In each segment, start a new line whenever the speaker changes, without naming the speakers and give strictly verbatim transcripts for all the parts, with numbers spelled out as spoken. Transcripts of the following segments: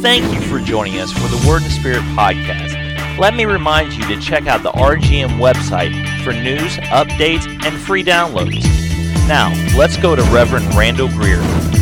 Thank you for joining us for the Word and Spirit podcast. Let me remind you to check out the R G M website for news, updates, and free downloads. Now, let's go to Reverend Randall Greer.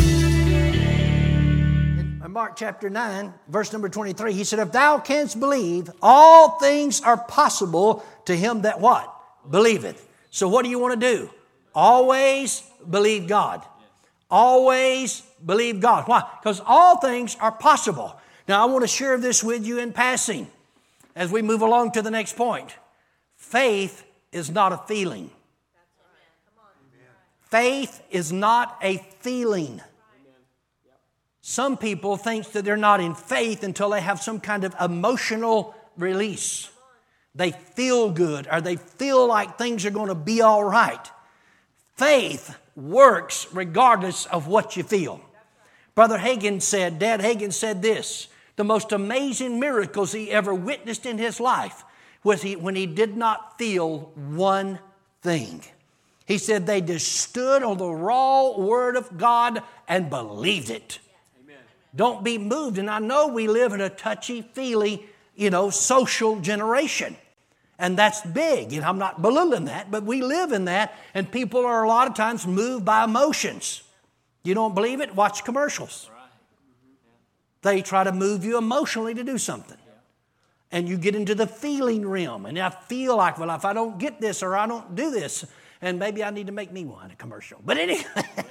In Mark chapter nine, verse number twenty-three, he said, if thou canst believe, all things are possible to him that what? Believeth. So what do you want to do? Always believe God. Always believe God. Why? Because all things are possible. Now, I want to share this with you in passing as we move along to the next point. Faith is not a feeling. Faith is not a feeling. Some people think that they're not in faith until they have some kind of emotional release. They feel good or they feel like things are going to be all right. Faith works regardless of what you feel. Brother Hagin said, Dad Hagin said this, the most amazing miracles he ever witnessed in his life was he, when he did not feel one thing. He said they just stood on the raw word of God and believed it. Amen. Don't be moved. And I know we live in a touchy-feely, you know, social generation. And that's big. And I'm not belittling that, but we live in that. And people are a lot of times moved by emotions. You don't believe it? Watch commercials. They try to move you emotionally to do something. And you get into the feeling realm. And I feel like, well, if I don't get this or I don't do this, and maybe I need to make me one, a commercial. But anyway,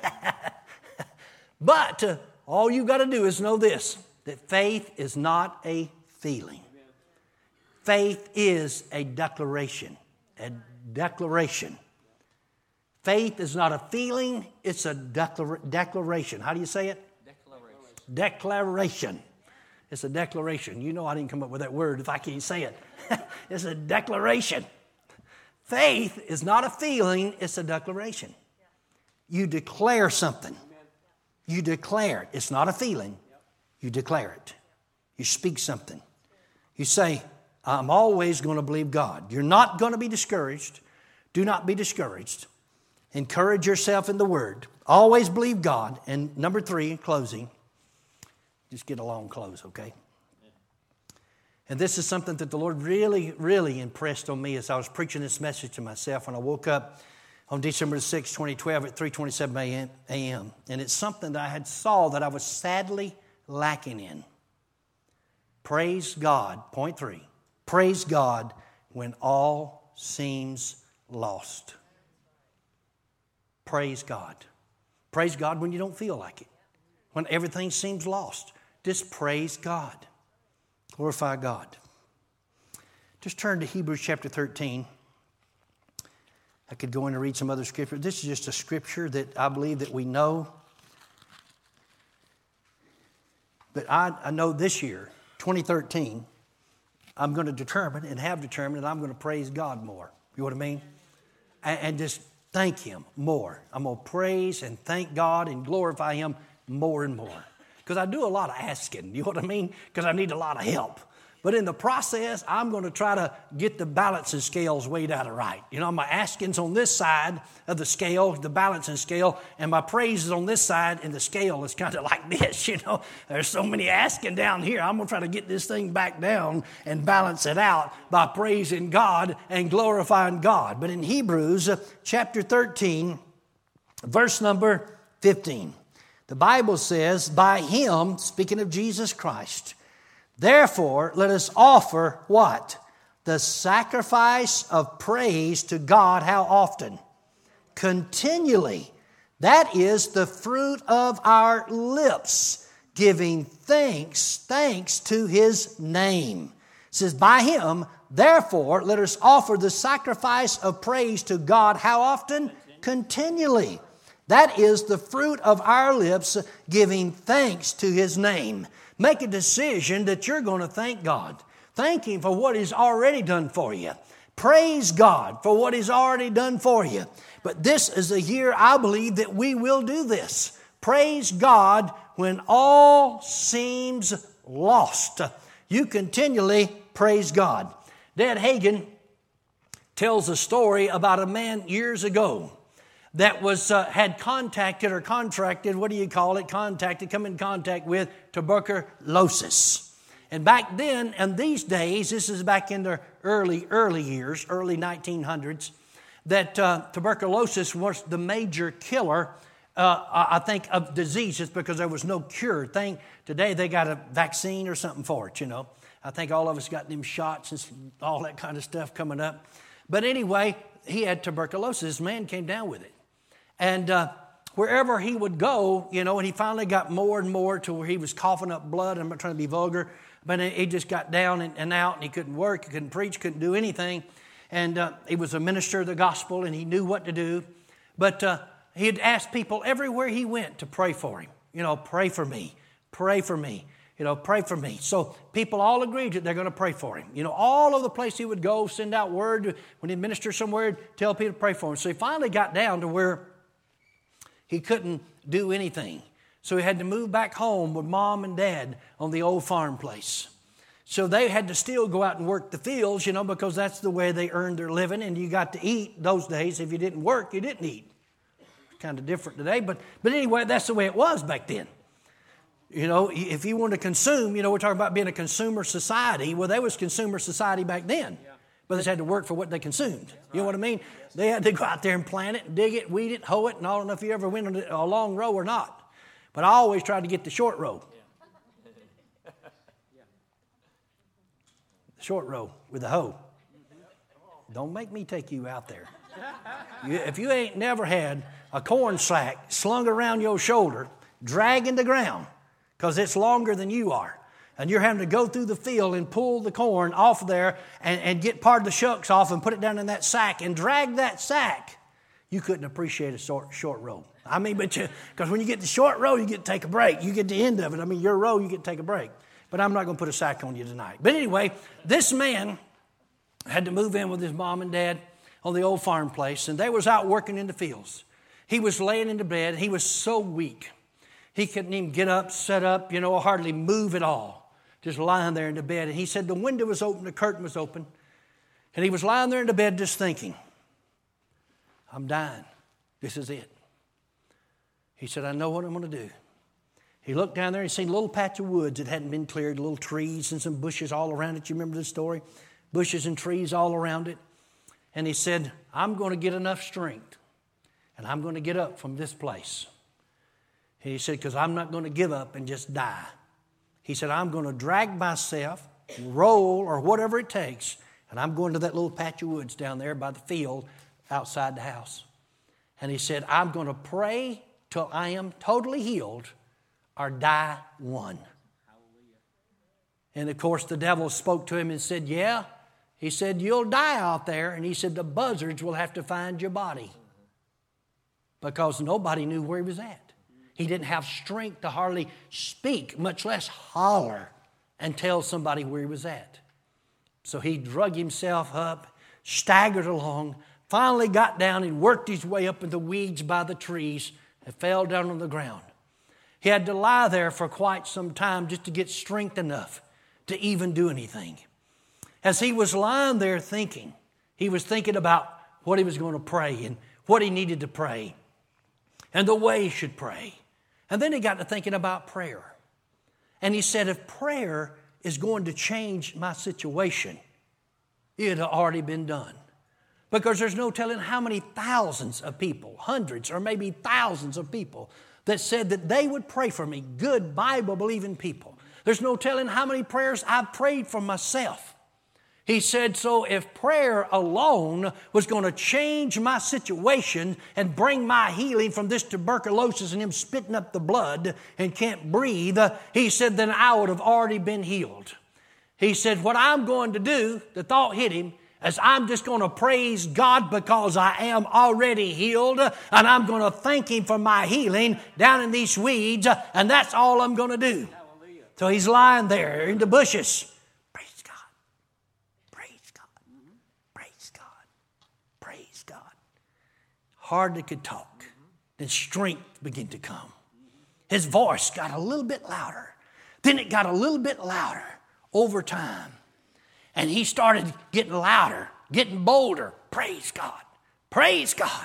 but uh, all you got to do is know this, that faith is not a feeling. Faith is a declaration, a declaration. Faith is not a feeling, it's a declara- declaration. How do you say it? Declaration. Declaration. It's a declaration. You know I didn't come up with that word if I can't say it. It's a declaration. Faith is not a feeling, it's a declaration. You declare something. You declare it. It's not a feeling. You declare it. You speak something. You say, I'm always going to believe God. You're not going to be discouraged. Do not be discouraged. Encourage yourself in the Word. Always believe God. And number three, in closing, just get a long close, okay? And this is something that the Lord really, really impressed on me as I was preaching this message to myself when I woke up on December sixth, twenty twelve at three twenty-seven a.m. And it's something that I had saw that I was sadly lacking in. Praise God. Point three. Praise God when all seems lost. Praise God. Praise God when you don't feel like it. When everything seems lost. Just praise God. Glorify God. Just turn to Hebrews chapter thirteen. I could go in and read some other scripture. This is just a scripture that I believe that we know. But I, I know this year, twenty thirteen, I'm going to determine and have determined that I'm going to praise God more. You know what I mean? And, and just thank Him more. I'm going to praise and thank God and glorify Him more and more. Because I do a lot of asking, you know what I mean? Because I need a lot of help. But in the process, I'm going to try to get the balancing scales weighed out of right. You know, my asking's on this side of the scale, the balancing scale, and my praise is on this side, and the scale is kind of like this, you know. There's so many asking down here. I'm going to try to get this thing back down and balance it out by praising God and glorifying God. But in Hebrews chapter thirteen, verse number fifteen, the Bible says, by Him, speaking of Jesus Christ, therefore, let us offer what? The sacrifice of praise to God. How often? Continually. That is the fruit of our lips, giving thanks, thanks to His name. It says, by Him, therefore, let us offer the sacrifice of praise to God. How often? Continually. That is the fruit of our lips, giving thanks to His name. Make a decision that you're going to thank God. Thank Him for what He's already done for you. Praise God for what He's already done for you. But this is a year I believe that we will do this. Praise God when all seems lost. You continually praise God. Dad Hagin tells a story about a man years ago that was uh, had contacted or contracted, what do you call it, contacted, come in contact with tuberculosis. And back then, and these days, this is back in the early, early years, early nineteen hundreds, that uh, tuberculosis was the major killer, uh, I think, of diseases because there was no cure. Thing today, they got a vaccine or something for it, you know. I think all of us got them shots and all that kind of stuff coming up. But anyway, he had tuberculosis. This man came down with it. And uh, wherever he would go, you know, and he finally got more and more to where he was coughing up blood. I'm not trying to be vulgar, but he just got down and, and out, and he couldn't work, he couldn't preach, couldn't do anything. And uh, he was a minister of the gospel, and he knew what to do. But uh, he'd ask people everywhere he went to pray for him. You know, pray for me, pray for me. You know, pray for me. So people all agreed that they're going to pray for him. You know, all over the place he would go, send out word. When he'd minister somewhere, tell people to pray for him. So he finally got down to where he couldn't do anything. So he had to move back home with mom and dad on the old farm place. So they had to still go out and work the fields, you know, because that's the way they earned their living. And you got to eat those days. If you didn't work, you didn't eat. It's kind of different today. But, but anyway, that's the way it was back then. You know, if you want to consume, you know, we're talking about being a consumer society. Well, there was consumer society back then. Yeah. But they just had to work for what they consumed. Right. You know what I mean? Yes. They had to go out there and plant it, dig it, weed it, hoe it, and I don't know if you ever went on a long row or not. But I always tried to get the short row. Yeah. The short row with the hoe. Don't make me take you out there. You, if you ain't never had a corn sack slung around your shoulder, dragging the ground, because it's longer than you are. And you're having to go through the field and pull the corn off there and, and get part of the shucks off and put it down in that sack and drag that sack. You couldn't appreciate a short, short row. I mean, but you, because when you get the short row, you get to take a break. You get the end of it. I mean, your row, you get to take a break. But I'm not going to put a sack on you tonight. But anyway, this man had to move in with his mom and dad on the old farm place, and they was out working in the fields. He was laying in the bed. He was so weak. He couldn't even get up, set up, you know, hardly move at all. Just lying there in the bed. And he said the window was open, the curtain was open. And he was lying there in the bed just thinking, I'm dying. This is it. He said, I know what I'm going to do. He looked down there and seen a little patch of woods that hadn't been cleared, little trees and some bushes all around it. You remember this story? Bushes and trees all around it. And he said, I'm going to get enough strength. And I'm going to get up from this place. He said, because I'm not going to give up and just die. He said, I'm going to drag myself, roll, or whatever it takes, and I'm going to that little patch of woods down there by the field outside the house. And he said, I'm going to pray till I am totally healed or die one. Hallelujah. And of course, the devil spoke to him and said, yeah. He said, you'll die out there. And he said, the buzzards will have to find your body. Because nobody knew where he was at. He didn't have strength to hardly speak, much less holler and tell somebody where he was at. So he drug himself up, staggered along, finally got down and worked his way up in the weeds by the trees and fell down on the ground. He had to lie there for quite some time just to get strength enough to even do anything. As he was lying there thinking, he was thinking about what he was going to pray and what he needed to pray and the way he should pray. And then he got to thinking about prayer. And he said, if prayer is going to change my situation, it had already been done. Because there's no telling how many thousands of people, hundreds or maybe thousands of people that said that they would pray for me, good Bible-believing people. There's no telling how many prayers I've prayed for myself. He said, so if prayer alone was going to change my situation and bring my healing from this tuberculosis and him spitting up the blood and can't breathe, he said, then I would have already been healed. He said, what I'm going to do, the thought hit him, is I'm just going to praise God because I am already healed, and I'm going to thank him for my healing down in these weeds, and that's all I'm going to do. Hallelujah. So he's lying there in the bushes. Hardly could talk. Then strength began to come. His voice got a little bit louder. Then it got a little bit louder over time. And he started getting louder, getting bolder. Praise God. Praise God.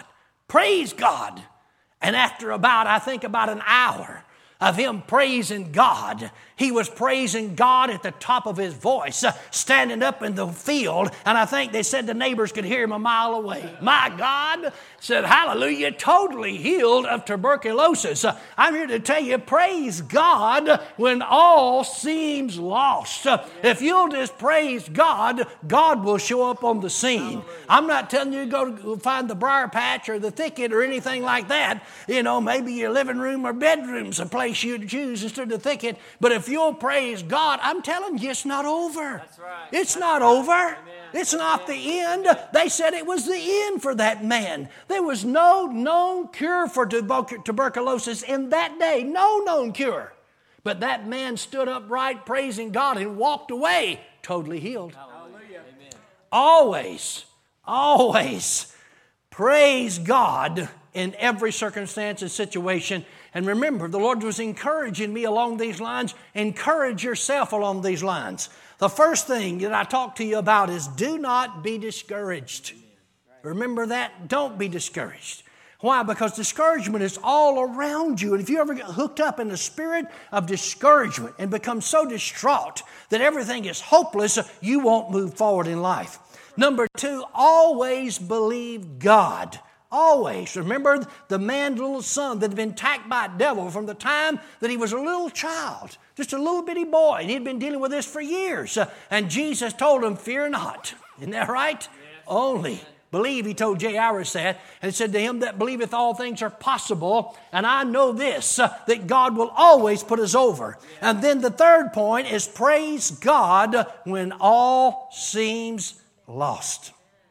Praise God. And after about, I think about an hour of him praising God, he was praising God at the top of his voice, uh, standing up in the field, and I think they said the neighbors could hear him a mile away. My God said, hallelujah, totally healed of tuberculosis. Uh, I'm here to tell you, praise God when all seems lost. Uh, if you'll just praise God, God will show up on the scene. I'm not telling you to go to find the briar patch or the thicket or anything like that. You know, maybe your living room or bedroom's a place you'd choose instead of the thicket. But if you'll praise God, I'm telling you, it's not over.
That's right.
It's
That's
not
right.
over.
Amen.
It's not
Amen.
the end. They said it was the end for that man. There was no known cure for tuber- tuberculosis in that day. No known cure. But that man stood upright praising God and walked away totally healed.
Hallelujah. Amen.
Always, always praise God in every circumstance and situation. And remember, the Lord was encouraging me along these lines. Encourage yourself along these lines. The first thing that I talk to you about is do not be discouraged. Remember that? Don't be discouraged. Why? Because discouragement is all around you. And if you ever get hooked up in the spirit of discouragement and become so distraught that everything is hopeless, you won't move forward in life. Number two, always believe God. Always. Remember the man's little son that had been attacked by a devil from the time that he was a little child, just a little bitty boy, and he'd been dealing with this for years. Uh, and Jesus told him, fear not. Isn't that right? Yes. Only believe, he told J. Iris that, and said to him that believeth all things are possible. And I know this, uh, that God will always put us over. Yes. And then the third point is praise God when all seems lost.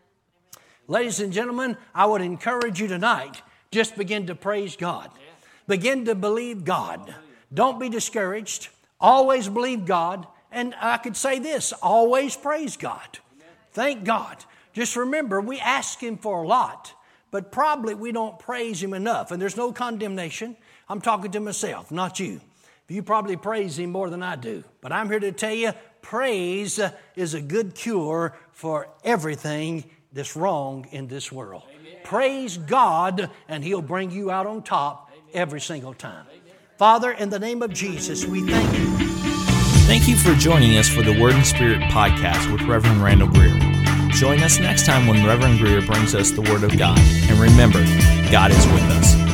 Ladies and gentlemen, I would encourage you tonight, just begin to praise God. Begin to believe God. Don't be discouraged. Always believe God. And I could say this, always praise God. Thank God. Just remember, we ask Him for a lot, but probably we don't praise Him enough. And there's no condemnation. I'm talking to myself, not you. You probably praise Him more than I do. But I'm here to tell you, praise is a good cure for everything that's wrong in this world. Amen. Praise God, and He'll bring you out on top. Amen. Every single time. Amen. Father, in the name of Jesus, we thank you.
Thank you for joining us for the Word and Spirit podcast with Reverend Randall Greer. Join us next time when Reverend Greer brings us the Word of God. And remember, God is with us.